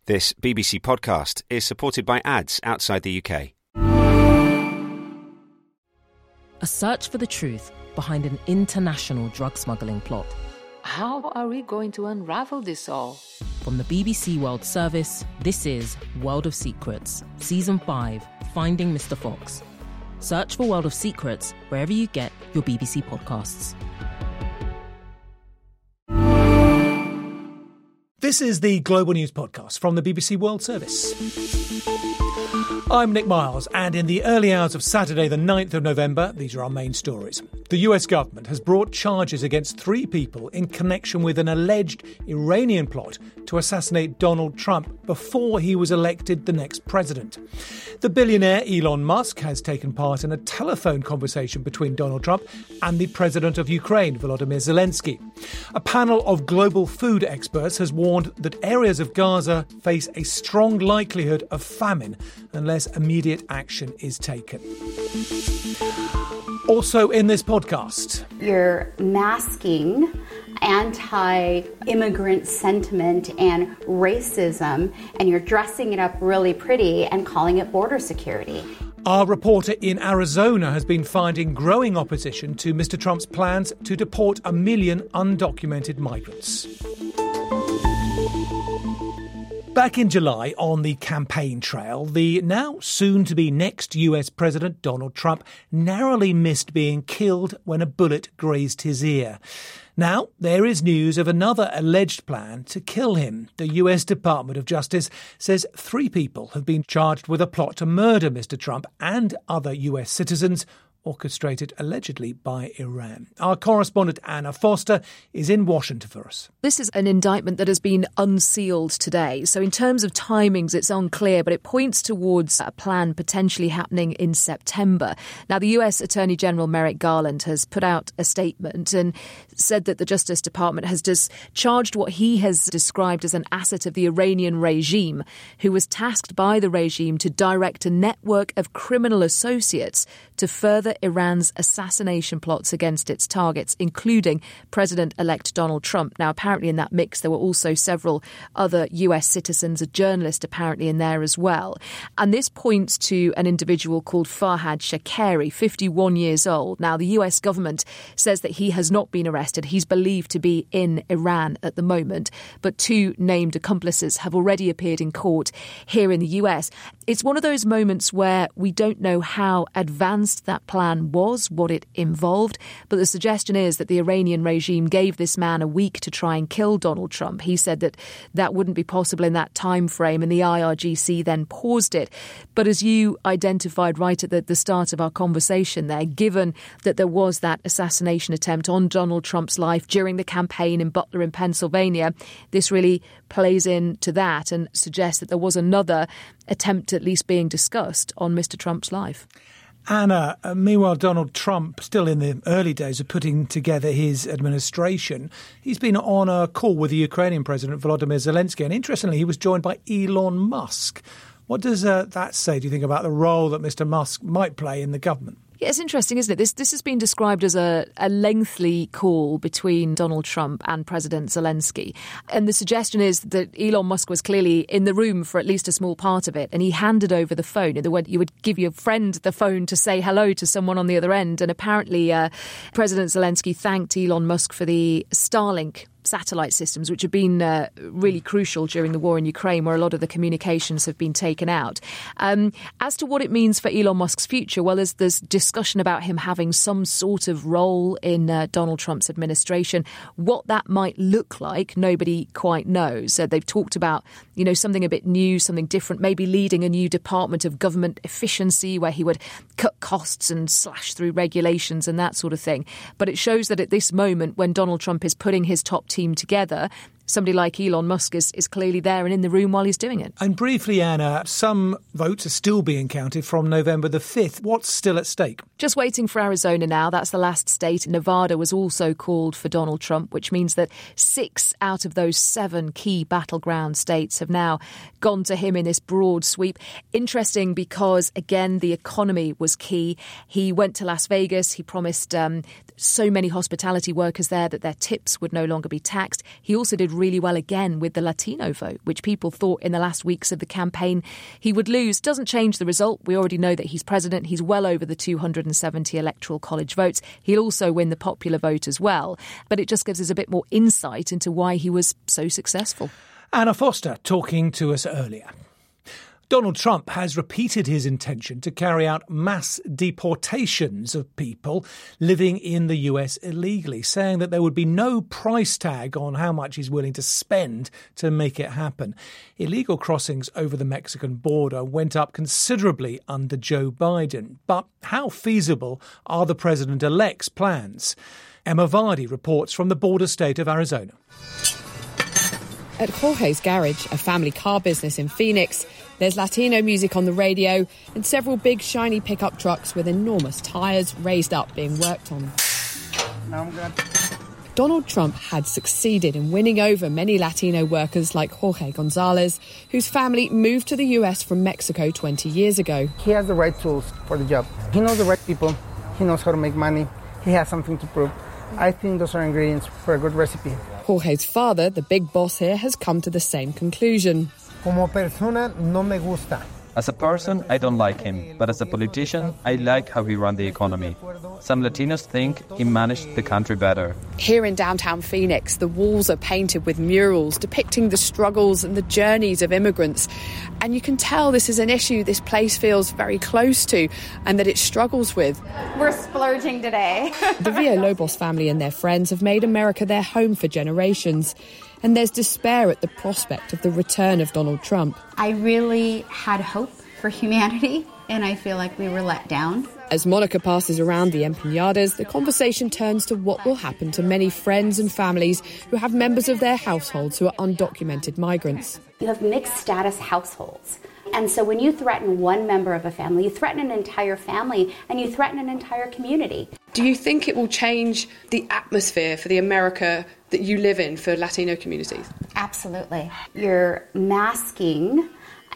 This BBC podcast is supported by ads outside the UK. A search for the truth behind an international drug smuggling plot. How are we going to unravel this all? From the BBC World Service, this is World of Secrets, Season 5, Finding Mr. Fox. Search for World of Secrets wherever you get your BBC podcasts. This is the Global News Podcast from the BBC World Service. I'm Nick Miles, and in the early hours of Saturday, the 9th of November, these are our main stories. The US government has brought charges against 3 people in connection with an alleged Iranian plot to assassinate Donald Trump before he was elected the next president. The billionaire Elon Musk has taken part in a telephone conversation between Donald Trump and the president of Ukraine, Volodymyr Zelensky. A panel of global food experts has warned that areas of Gaza face a strong likelihood of famine unless immediate action is taken. Also in this podcast, you're masking anti-immigrant sentiment and racism, and you're dressing it up really pretty and calling it border security. Our reporter in Arizona has been finding growing opposition to Mr. Trump's plans to deport 1 million undocumented migrants. Back in July, on the campaign trail, the now soon-to-be next US President Donald Trump narrowly missed being killed when a bullet grazed his ear. Now, there is news of another alleged plan to kill him. The US Department of Justice says 3 people have been charged with a plot to murder Mr. Trump and other US citizens, orchestrated allegedly by Iran. Our correspondent Anna Foster is in Washington for us. This is an indictment that has been unsealed today. So in terms of timings, it's unclear, but it points towards a plan potentially happening in September. Now, the US Attorney General Merrick Garland has put out a statement and said that the Justice Department has just charged what he has described as an asset of the Iranian regime, who was tasked by the regime to direct a network of criminal associates to further Iran's assassination plots against its targets, including President-elect Donald Trump. Now, apparently in that mix, there were also several other US citizens, a journalist apparently in there as well. And this points to an individual called Farhad Shakeri, 51 years old. Now, the US government says that he has not been arrested. He's believed to be in Iran at the moment, but 2 named accomplices have already appeared in court here in the US. It's one of those moments where we don't know how advanced that plan was, what it involved, but the suggestion is that the Iranian regime gave this man a week to try and kill Donald Trump. He said that that wouldn't be possible in that time frame, and the IRGC then paused it. But as you identified right at the start of our conversation there, given that there was that assassination attempt on Donald Trump's life during the campaign in Butler in Pennsylvania, this really plays into that and suggests that there was another attempt at least being discussed on Mr. Trump's life. Anna, meanwhile, Donald Trump, still in the early days of putting together his administration, he's been on a call with the Ukrainian President Volodymyr Zelensky, and interestingly, he was joined by Elon Musk. What does that say, do you think, about the role that Mr. Musk might play in the government? Yeah, it's interesting, isn't it? This has been described as a lengthy call between Donald Trump and President Zelensky. And the suggestion is that Elon Musk was clearly in the room for at least a small part of it. And he handed over the phone. You would give your friend the phone to say hello to someone on the other end. And apparently President Zelensky thanked Elon Musk for the Starlink satellite systems, which have been really crucial during the war in Ukraine, where a lot of the communications have been taken out. As to what it means for Elon Musk's future, well, there's discussion about him having some sort of role in Donald Trump's administration. What that might look like, nobody quite knows. They've talked about, something a bit new, something different, maybe leading a new department of government efficiency where he would cut costs and slash through regulations and that sort of thing. But it shows that at this moment, when Donald Trump is putting his top team together, somebody like Elon Musk is clearly there and in the room while he's doing it. And briefly, Anna, some votes are still being counted from November the 5th. What's still at stake? Just waiting for Arizona now. That's the last state. Nevada was also called for Donald Trump, which means that 6 out of those 7 key battleground states have now gone to him in this broad sweep. Interesting because, again, the economy was key. He went to Las Vegas. He promised so many hospitality workers there that their tips would no longer be taxed. He also did really well again with the Latino vote, which people thought in the last weeks of the campaign he would lose. Doesn't change the result. We already know that he's president. He's well over the 270 Electoral College votes. He'll also win the popular vote as well. But it just gives us a bit more insight into why he was so successful. Anna Foster talking to us earlier. Donald Trump has repeated his intention to carry out mass deportations of people living in the US illegally, saying that there would be no price tag on how much he's willing to spend to make it happen. Illegal crossings over the Mexican border went up considerably under Joe Biden. But how feasible are the president-elect's plans? Emma Vardy reports from the border state of Arizona. At Jorge's Garage, a family car business in Phoenix, there's Latino music on the radio and several big shiny pickup trucks with enormous tyres raised up being worked on. Donald Trump had succeeded in winning over many Latino workers like Jorge Gonzalez, whose family moved to the US from Mexico 20 years ago. He has the right tools for the job. He knows the right people. He knows how to make money. He has something to prove. I think those are ingredients for a good recipe. Jorge's father, the big boss here, has come to the same conclusion. Como persona, no me gusta. As a person, I don't like him, but as a politician, I like how he ran the economy. Some Latinos think he managed the country better. Here in downtown Phoenix, the walls are painted with murals depicting the struggles and the journeys of immigrants. And you can tell this is an issue this place feels very close to and that it struggles with. We're splurging today. The Villalobos family and their friends have made America their home for generations. And there's despair at the prospect of the return of Donald Trump. I really had hope for humanity, and I feel like we were let down. As Monica passes around the empanadas, the conversation turns to what will happen to many friends and families who have members of their households who are undocumented migrants. You have mixed status households. And so when you threaten one member of a family, you threaten an entire family and you threaten an entire community. Do you think it will change the atmosphere for the America that you live in for Latino communities? Absolutely. You're masking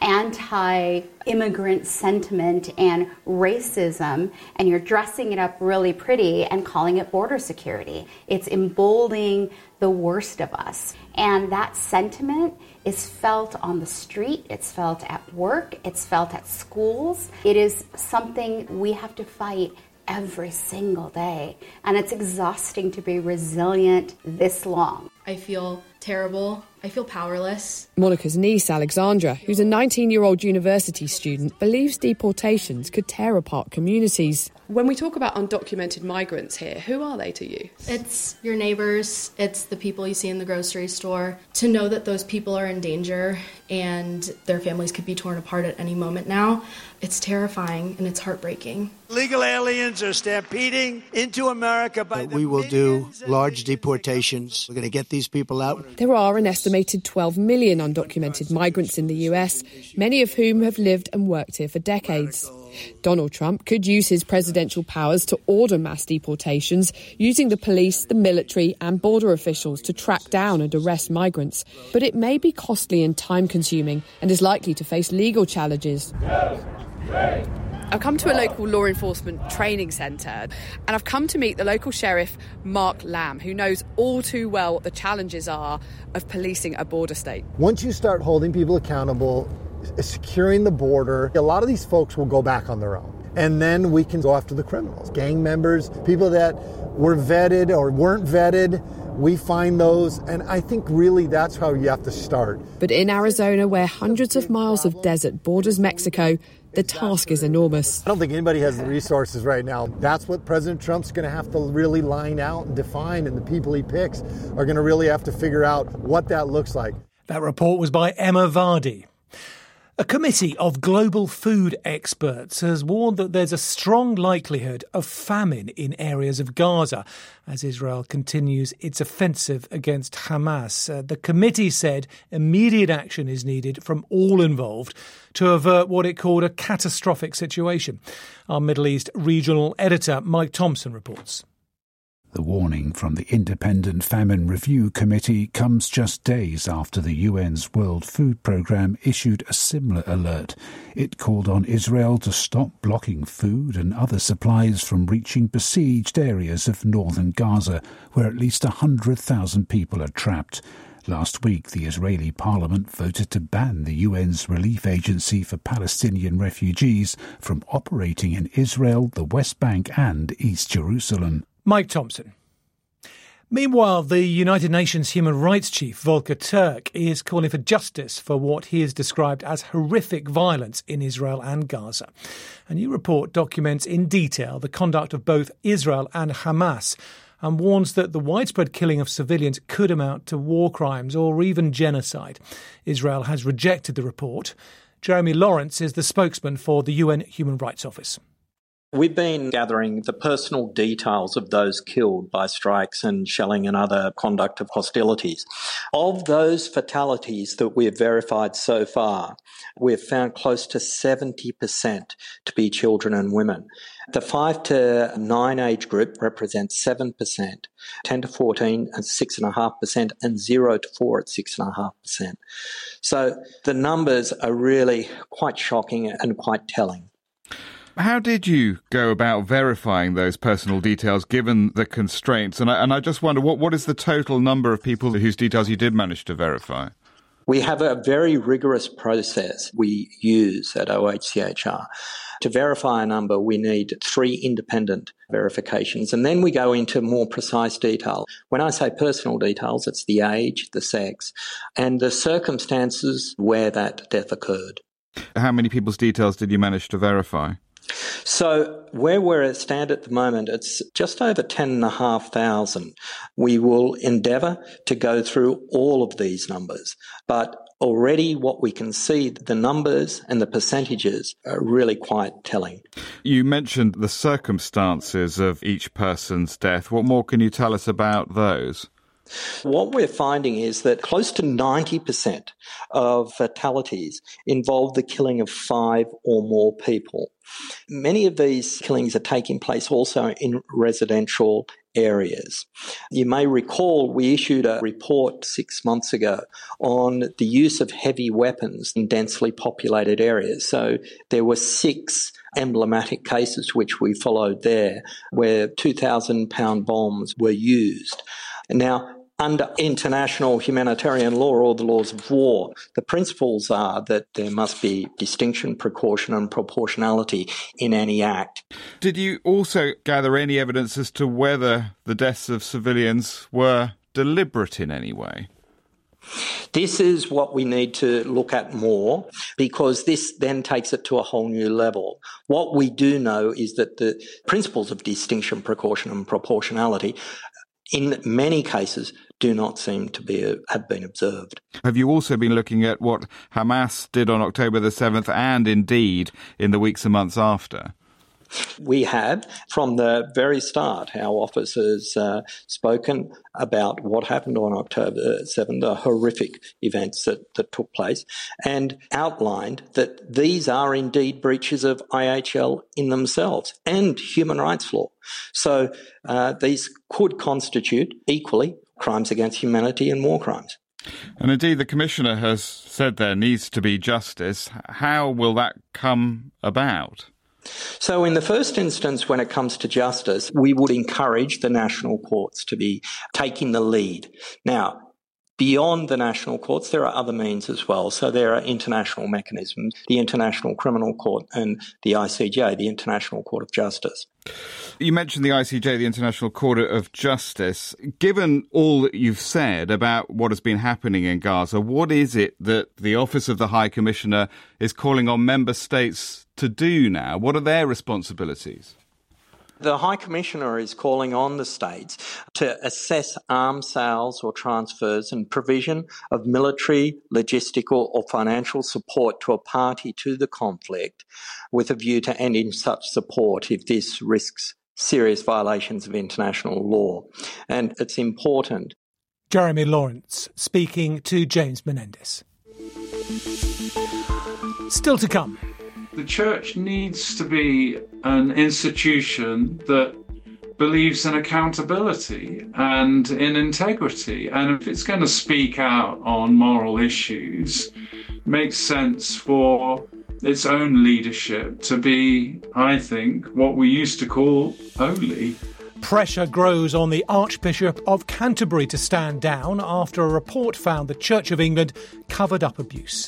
anti-immigrant sentiment and racism, and you're dressing it up really pretty and calling it border security. It's emboldening the worst of us. And that sentiment is felt on the street, it's felt at work, it's felt at schools. It is something we have to fight every single day. And it's exhausting to be resilient this long. I feel terrible. I feel powerless. Monica's niece, Alexandra, who's a 19-year-old university student, believes deportations could tear apart communities. When we talk about undocumented migrants here, who are they to you? It's your neighbors. It's the people you see in the grocery store. To know that those people are in danger and their families could be torn apart at any moment now, it's terrifying and it's heartbreaking. Illegal aliens are stampeding into America by the We will do large deportations. We're going to get these people out. There are an estimated 12 million undocumented migrants in the US, many of whom have lived and worked here for decades. Donald Trump could use his presidential powers to order mass deportations, using the police, the military and border officials to track down and arrest migrants. But it may be costly and time-consuming and is likely to face legal challenges. I've come to a local law enforcement training centre and I've come to meet the local sheriff, Mark Lamb, who knows all too well what the challenges are of policing a border state. Once you start holding people accountable, securing the border, a lot of these folks will go back on their own. And then we can go after the criminals, gang members, people that were vetted or weren't vetted. We find those, and I think really that's how you have to start. But in Arizona, where hundreds of miles of desert borders Mexico, the task is enormous. I don't think anybody has the resources right now. That's what President Trump's going to have to really line out and define, and the people he picks are going to really have to figure out what that looks like. That report was by Emma Vardy. A committee of global food experts has warned that there's a strong likelihood of famine in areas of Gaza as Israel continues its offensive against Hamas. The committee said immediate action is needed from all involved to avert what it called a catastrophic situation. Our Middle East regional editor, Mike Thompson, reports. The warning from the Independent Famine Review Committee comes just days after the UN's World Food Programme issued a similar alert. It called on Israel to stop blocking food and other supplies from reaching besieged areas of northern Gaza, where at least 100,000 people are trapped. Last week, the Israeli parliament voted to ban the UN's relief agency for Palestinian refugees from operating in Israel, the West Bank and East Jerusalem. Mike Thompson. Meanwhile, the United Nations Human Rights Chief, Volker Turk, is calling for justice for what he has described as horrific violence in Israel and Gaza. A new report documents in detail the conduct of both Israel and Hamas and warns that the widespread killing of civilians could amount to war crimes or even genocide. Israel has rejected the report. Jeremy Lawrence is the spokesman for the UN Human Rights Office. We've been gathering the personal details of those killed by strikes and shelling and other conduct of hostilities. Of those fatalities that we've verified so far, we've found close to 70% to be children and women. The 5 to 9 age group represents 7%, 10 to 14 at 6.5%, and 0 to 4 at 6.5%. So the numbers are really quite shocking and quite telling. How did you go about verifying those personal details given the constraints? And I just wonder, what is the total number of people whose details you did manage to verify? We have a very rigorous process we use at OHCHR. To verify a number, we need 3 independent verifications, and then we go into more precise detail. When I say personal details, it's the age, the sex, and the circumstances where that death occurred. How many people's details did you manage to verify? So where we're at stand at the moment, it's just over 10,500. We will endeavour to go through all of these numbers, but already what we can see, the numbers and the percentages are really quite telling. You mentioned the circumstances of each person's death. What more can you tell us about those? What we're finding is that close to 90% of fatalities involve the killing of 5 or more people. Many of these killings are taking place also in residential areas. You may recall we issued a report 6 months ago on the use of heavy weapons in densely populated areas. So there were 6 emblematic cases which we followed there where 2,000-pound bombs were used. Now, under international humanitarian law or the laws of war, the principles are that there must be distinction, precaution and proportionality in any act. Did you also gather any evidence as to whether the deaths of civilians were deliberate in any way? This is what we need to look at more, because this then takes it to a whole new level. What we do know is that the principles of distinction, precaution and proportionality in many cases do not seem to have been observed. Have you also been looking at what Hamas did on October the 7th and indeed in the weeks and months after? We have. From the very start, our office has spoken about what happened on October 7th, the horrific events that took place, and outlined that these are indeed breaches of IHL in themselves and human rights law. So these could constitute equally crimes against humanity and war crimes. And indeed, the Commissioner has said there needs to be justice. How will that come about? So in the first instance, when it comes to justice, we would encourage the national courts to be taking the lead. Now, beyond the national courts, there are other means as well. So there are international mechanisms, the International Criminal Court and the ICJ, the International Court of Justice. You mentioned the ICJ, the International Court of Justice. Given all that you've said about what has been happening in Gaza, what is it that the Office of the High Commissioner is calling on member states to do now? What are their responsibilities? The High Commissioner is calling on the states to assess arms sales or transfers and provision of military, logistical or financial support to a party to the conflict with a view to ending such support if this risks serious violations of international law. And it's important. Jeremy Lawrence speaking to James Menendez. Still to come. The church needs to be an institution that believes in accountability and in integrity. And if it's going to speak out on moral issues, it makes sense for its own leadership to be, I think, what we used to call holy. Pressure grows on the Archbishop of Canterbury to stand down after a report found the Church of England covered up abuse.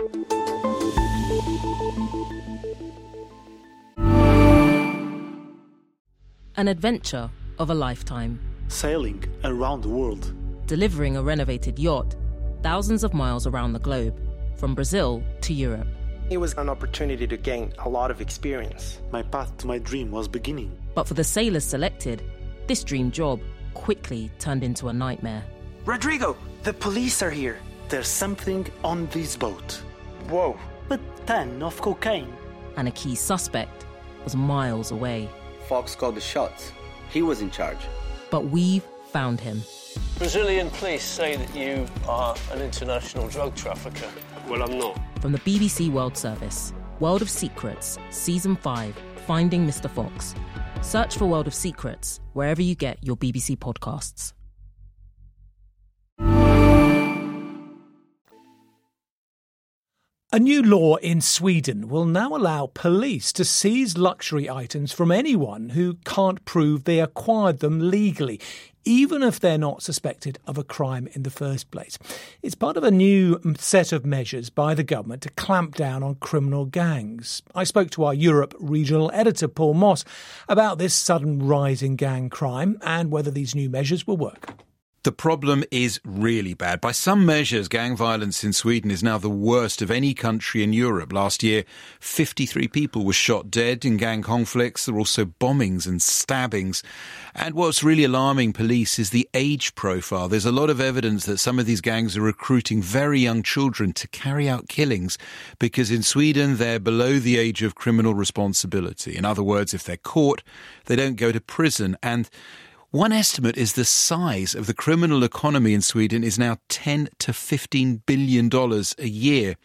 An adventure of a lifetime. Sailing around the world. Delivering a renovated yacht thousands of miles around the globe, from Brazil to Europe. It was an opportunity to gain a lot of experience. My path to my dream was beginning. But for the sailors selected, this dream job quickly turned into a nightmare. Rodrigo, the police are here. There's something on this boat. Whoa. A ton of cocaine. And a key suspect was miles away. Fox called the shots. He was in charge. But we've found him. Brazilian police say that you are an international drug trafficker. Well, I'm not. From the BBC World Service, World of Secrets, Season 5, Finding Mr. Fox. Search for World of Secrets wherever you get your BBC podcasts. A new law in Sweden will now allow police to seize luxury items from anyone who can't prove they acquired them legally, even if they're not suspected of a crime in the first place. It's part of a new set of measures by the government to clamp down on criminal gangs. I spoke to our Europe regional editor, Paul Moss, about this sudden rise in gang crime and whether these new measures will work. The problem is really bad. By some measures, gang violence in Sweden is now the worst of any country in Europe. Last year, 53 people were shot dead in gang conflicts. There were also bombings and stabbings. And what's really alarming police is the age profile. There's a lot of evidence that some of these gangs are recruiting very young children to carry out killings because in Sweden, they're below the age of criminal responsibility. In other words, if they're caught, they don't go to prison. And one estimate is the size of the criminal economy in Sweden is now $10 to $15 billion a year.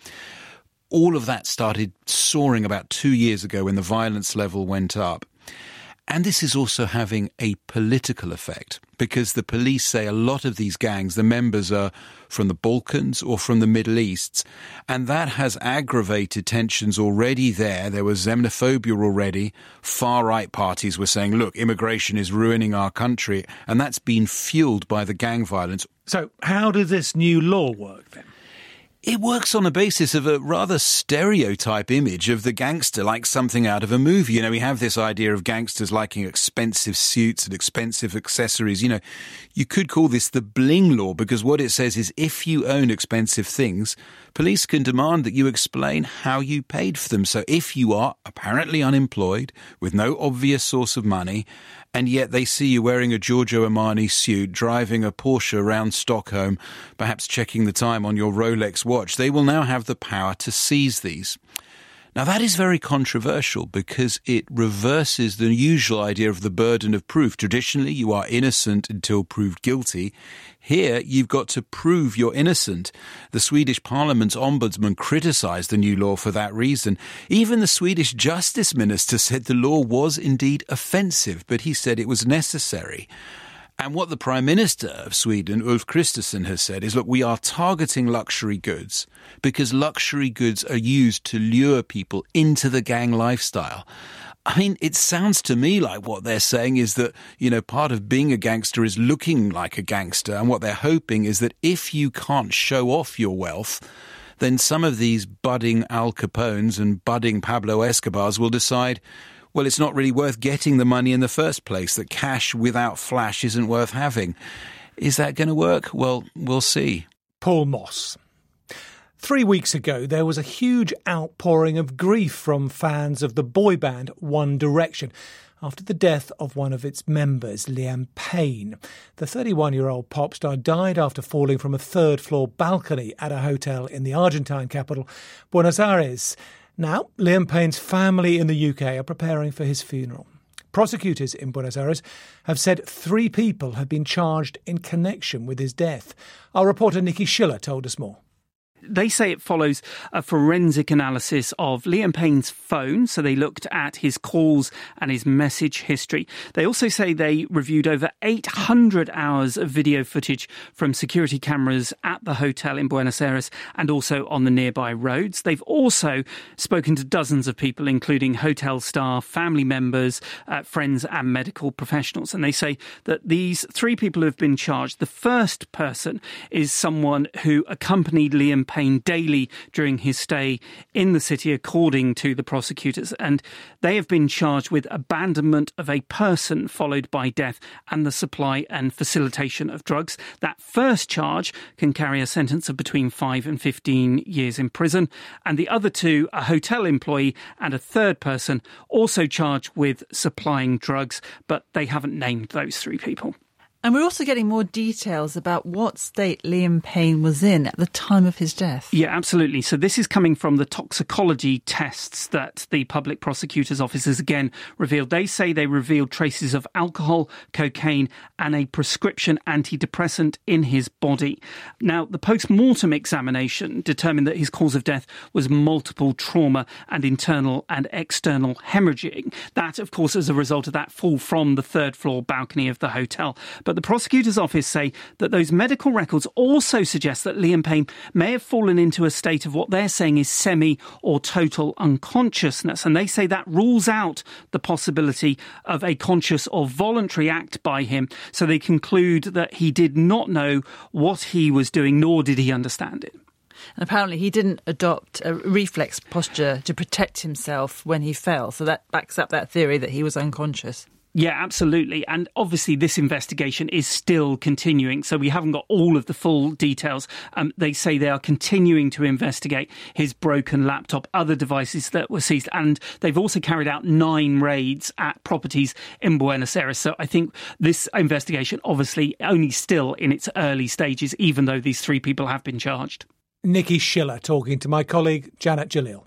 All of that started soaring about 2 years ago when the violence level went up. And this is also having a political effect because the police say a lot of these gangs, the members are from the Balkans or from the Middle East. And that has aggravated tensions already there. There was xenophobia already. Far-right parties were saying, look, immigration is ruining our country. And that's been fueled by the gang violence. So how does this new law work then? It works on the basis of a rather stereotype image of the gangster, like something out of a movie. You know, we have this idea of gangsters liking expensive suits and expensive accessories. You know, you could call this the bling law because what it says is if you own expensive things, police can demand that you explain how you paid for them. So if you are apparently unemployed with no obvious source of money, and yet they see you wearing a Giorgio Armani suit, driving a Porsche around Stockholm, perhaps checking the time on your Rolex watch, they will now have the power to seize these. Now, that is very controversial because it reverses the usual idea of the burden of proof. Traditionally, you are innocent until proved guilty. Here, you've got to prove you're innocent. The Swedish Parliament's ombudsman criticised the new law for that reason. Even the Swedish Justice Minister said the law was indeed offensive, but he said it was necessary. And what the Prime Minister of Sweden, Ulf Kristersson, has said is, look, we are targeting luxury goods because luxury goods are used to lure people into the gang lifestyle. I mean, it sounds to me like what they're saying is that, you know, part of being a gangster is looking like a gangster. And what they're hoping is that if you can't show off your wealth, then some of these budding Al Capones and budding Pablo Escobars will decide, well, it's not really worth getting the money in the first place, that cash without flash isn't worth having. Is that going to work? Well, we'll see. Paul Moss. 3 weeks ago, there was a huge outpouring of grief from fans of the boy band One Direction after the death of one of its members, Liam Payne. The 31-year-old pop star died after falling from a third-floor balcony at a hotel in the Argentine capital, Buenos Aires. Now, Liam Payne's family in the UK are preparing for his funeral. Prosecutors in Buenos Aires have said 3 people have been charged in connection with his death. Our reporter Nikki Schiller told us more. They say it follows a forensic analysis of Liam Payne's phone, so they looked at his calls and his message history. They also say they reviewed over 800 hours of video footage from security cameras at the hotel in Buenos Aires and also on the nearby roads. They've also spoken to dozens of people, including hotel staff, family members, friends and medical professionals. And they say that these 3 people who have been charged, the first person is someone who accompanied Liam Payne daily during his stay in the city, according to the prosecutors. And they have been charged with abandonment of a person followed by death and the supply and facilitation of drugs. That first charge can carry a sentence of between 5 and 15 years in prison. And the other 2, a hotel employee and a third person, also charged with supplying drugs, but they haven't named those 3 people. And we're also getting more details about what state Liam Payne was in at the time of his death. Yeah, absolutely. So this is coming from the toxicology tests that the public prosecutor's officers again revealed. They say they revealed traces of alcohol, cocaine and a prescription antidepressant in his body. Now, the post-mortem examination determined that his cause of death was multiple trauma and internal and external hemorrhaging. That, of course, as a result of that fall from the 3rd floor balcony of the hotel. But the prosecutor's office say that those medical records also suggest that Liam Payne may have fallen into a state of what they're saying is semi or total unconsciousness. And they say that rules out the possibility of a conscious or voluntary act by him. So they conclude that he did not know what he was doing, nor did he understand it. And apparently he didn't adopt a reflex posture to protect himself when he fell. So that backs up that theory that he was unconscious. Yeah, absolutely. And obviously this investigation is still continuing, so we haven't got all of the full details. They say they are continuing to investigate his broken laptop, other devices that were seized, and they've also carried out 9 raids at properties in Buenos Aires. So I think this investigation obviously only still in its early stages, even though these 3 people have been charged. Nikki Schiller talking to my colleague Janet Jalil.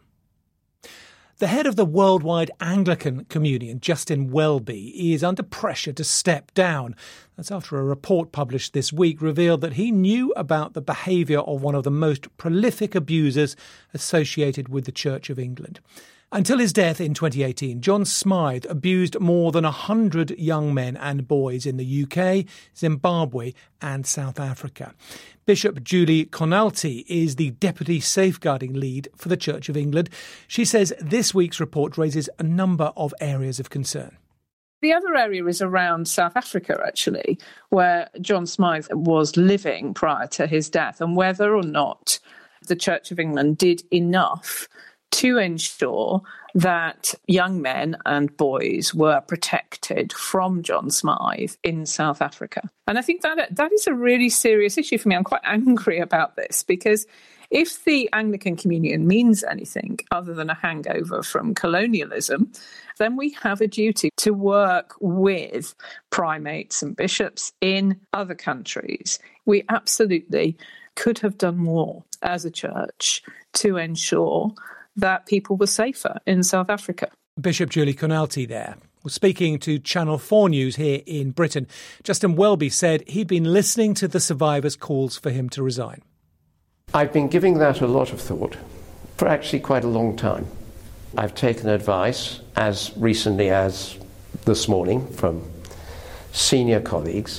The head of the Worldwide Anglican Communion, Justin Welby, is under pressure to step down. That's after a report published this week revealed that he knew about the behaviour of one of the most prolific abusers associated with the Church of England. Until his death in 2018, John Smythe abused more than 100 young men and boys in the UK, Zimbabwe and South Africa. Bishop Julie Conalti is the Deputy Safeguarding Lead for the Church of England. She says this week's report raises a number of areas of concern. The other area is around South Africa, actually, where John Smythe was living prior to his death, and whether or not the Church of England did enough to ensure that young men and boys were protected from John Smythe in South Africa. And I think that is a really serious issue for me. I'm quite angry about this, because if the Anglican Communion means anything other than a hangover from colonialism, then we have a duty to work with primates and bishops in other countries. We absolutely could have done more as a church to ensure that people were safer in South Africa. Bishop Julie Conalti there. Well, speaking to Channel 4 News here in Britain, Justin Welby said he'd been listening to the survivors' calls for him to resign. I've been giving that a lot of thought for actually quite a long time. I've taken advice as recently as this morning from senior colleagues,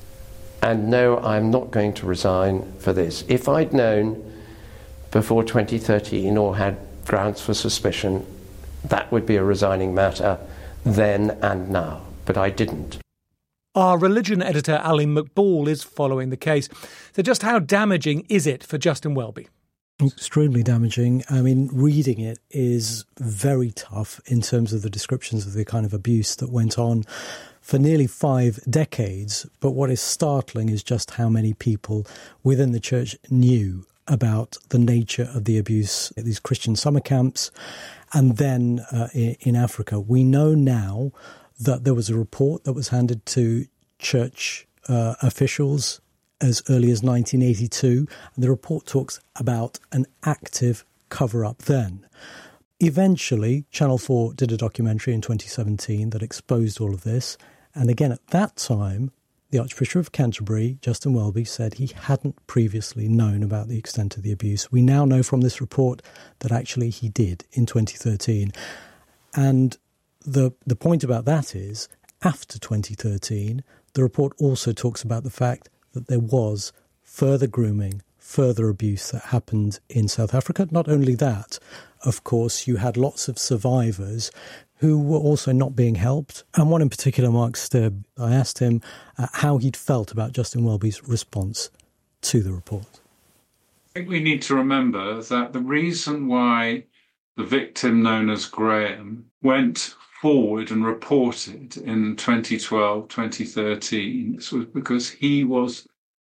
and no, I'm not going to resign for this. If I'd known before 2013 or had grounds for suspicion, that would be a resigning matter then and now, but I didn't. Our religion editor, Ali McBall, is following the case. So just how damaging is it for Justin Welby? Extremely damaging. I mean, reading it is very tough in terms of the descriptions of the kind of abuse that went on for nearly 5 decades. But what is startling is just how many people within the church knew about the nature of the abuse at these Christian summer camps. And then in Africa, we know now that there was a report that was handed to church officials as early as 1982. And the report talks about an active cover-up then. Eventually, Channel 4 did a documentary in 2017 that exposed all of this. And again, at that time, The Archbishop of Canterbury, Justin Welby, said he hadn't previously known about the extent of the abuse. We now know from this report that actually he did in 2013. And the point about that is, after 2013, the report also talks about the fact that there was further grooming, further abuse that happened in South Africa. Not only that, of course, you had lots of survivors who were also not being helped. And one in particular, Mark Stebb, I asked him how he'd felt about Justin Welby's response to the report. I think we need to remember that the reason why the victim known as Graham went forward and reported in 2012, 2013, was because he was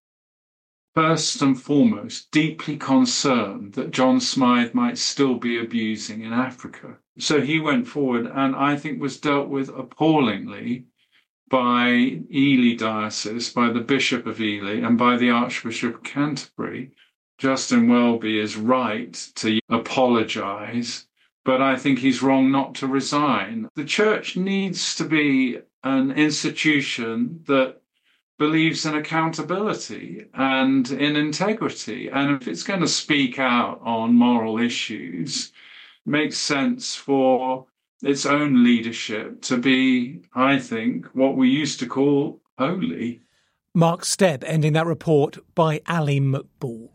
first and foremost deeply concerned that John Smythe might still be abusing in Africa. So he went forward and I think was dealt with appallingly by Ely Diocese, by the Bishop of Ely and by the Archbishop of Canterbury. Justin Welby is right to apologise, but I think he's wrong not to resign. The church needs to be an institution that believes in accountability and in integrity. And if it's going to speak out on moral issues, it makes sense for its own leadership to be, I think, what we used to call holy. Mark Stebb ending that report by Ali McBall.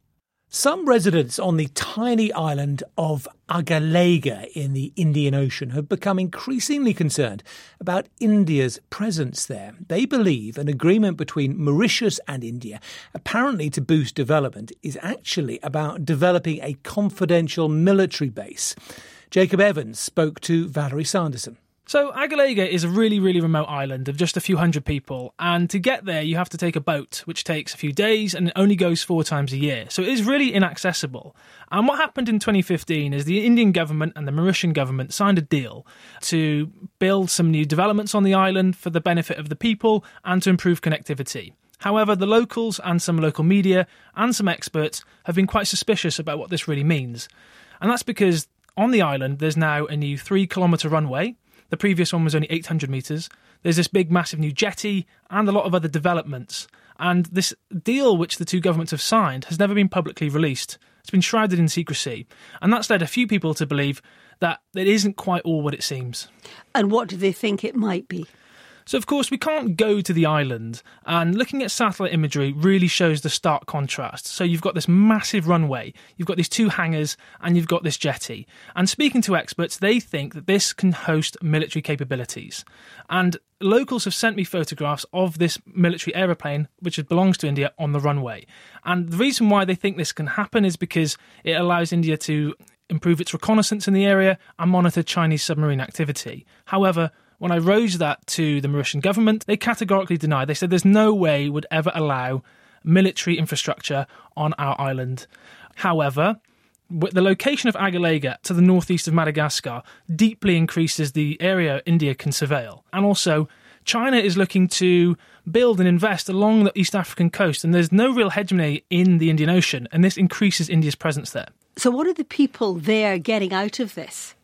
Some residents on the tiny island of Agalega in the Indian Ocean have become increasingly concerned about India's presence there. They believe an agreement between Mauritius and India, apparently to boost development, is actually about developing a confidential military base. Jacob Evans spoke to Valerie Sanderson. So Agalega is a really, really remote island of just a few hundred people, and to get there you have to take a boat, which takes a few days and it only goes 4 times a year. So it is really inaccessible. And what happened in 2015 is the Indian government and the Mauritian government signed a deal to build some new developments on the island for the benefit of the people and to improve connectivity. However, the locals and some local media and some experts have been quite suspicious about what this really means. And that's because on the island there's now a new 3-kilometre runway. The previous one was only 800 metres. There's this big, massive new jetty and a lot of other developments. And this deal which the two governments have signed has never been publicly released. It's been shrouded in secrecy. And that's led a few people to believe that it isn't quite all what it seems. And what do they think it might be? So, of course, we can't go to the island, and looking at satellite imagery really shows the stark contrast. So you've got this massive runway, you've got these 2 hangars, and you've got this jetty. And speaking to experts, they think that this can host military capabilities. And locals have sent me photographs of this military aeroplane, which belongs to India, on the runway. And the reason why they think this can happen is because it allows India to improve its reconnaissance in the area and monitor Chinese submarine activity. However, when I raised that to the Mauritian government, they categorically denied. They said there's no way would ever allow military infrastructure on our island. However, the location of Agalega to the northeast of Madagascar deeply increases the area India can surveil. And also, China is looking to build and invest along the East African coast, and there's no real hegemony in the Indian Ocean, and this increases India's presence there. So what are the people there getting out of this?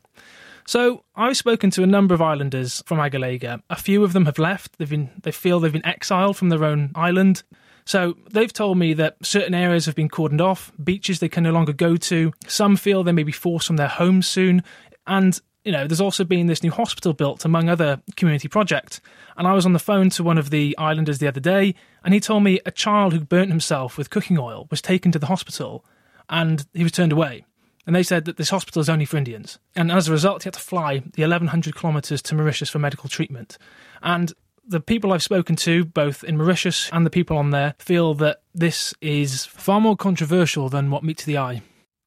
So I've spoken to a number of islanders from Agalega. A few of them have left. They feel they've been exiled from their own island. So they've told me that certain areas have been cordoned off, beaches they can no longer go to. Some feel they may be forced from their homes soon. And, there's also been this new hospital built, among other community projects. And I was on the phone to one of the islanders the other day, and he told me a child who burnt himself with cooking oil was taken to the hospital, and he was turned away. And they said that this hospital is only for Indians. And as a result, he had to fly the 1,100 kilometres to Mauritius for medical treatment. And the people I've spoken to, both in Mauritius and the people on there, feel that this is far more controversial than what meets the eye.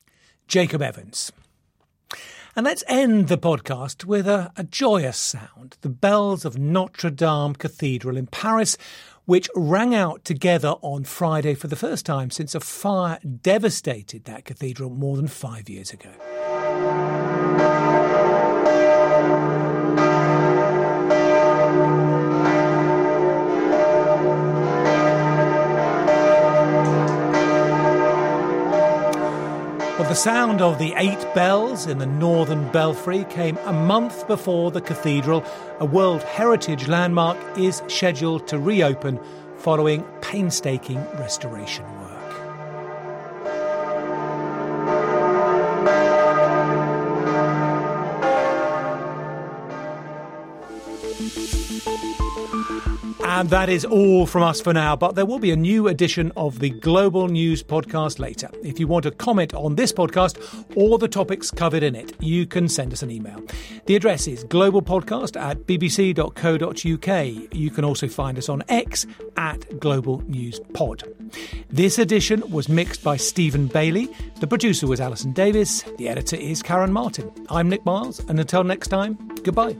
Jacob Evans. And let's end the podcast with a joyous sound. The bells of Notre Dame Cathedral in Paris, which rang out together on Friday for the first time since a fire devastated that cathedral more than 5 years ago. Well, the sound of the 8 bells in the northern belfry came a month before the cathedral, a World Heritage Landmark, is scheduled to reopen following painstaking restoration work. And that is all from us for now, but there will be a new edition of the Global News podcast later. If you want to comment on this podcast or the topics covered in it, you can send us an email. The address is globalpodcast@bbc.co.uk. You can also find us on X @globalnewspod. This edition was mixed by Stephen Bailey. The producer was Alison Davis. The editor is Karen Martin. I'm Nick Miles, and until next time, goodbye.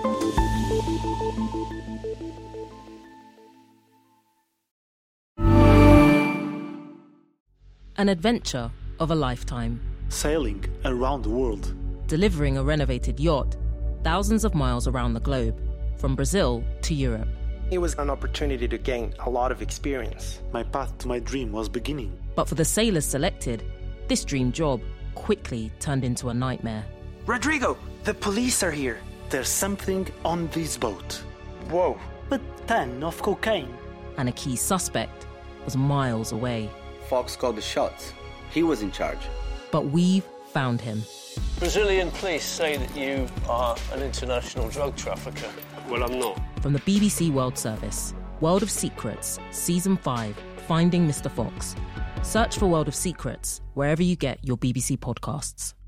An adventure of a lifetime. Sailing around the world. Delivering a renovated yacht thousands of miles around the globe, from Brazil to Europe. It was an opportunity to gain a lot of experience. My path to my dream was beginning. But for the sailors selected, this dream job quickly turned into a nightmare. Rodrigo, the police are here. There's something on this boat. Whoa. A ton of cocaine. And a key suspect was miles away. Fox called the shots. He was in charge. But we've found him. Brazilian police say that you are an international drug trafficker. Well, I'm not. From the BBC World Service, World of Secrets, Season 5, Finding Mr. Fox. Search for World of Secrets wherever you get your BBC podcasts.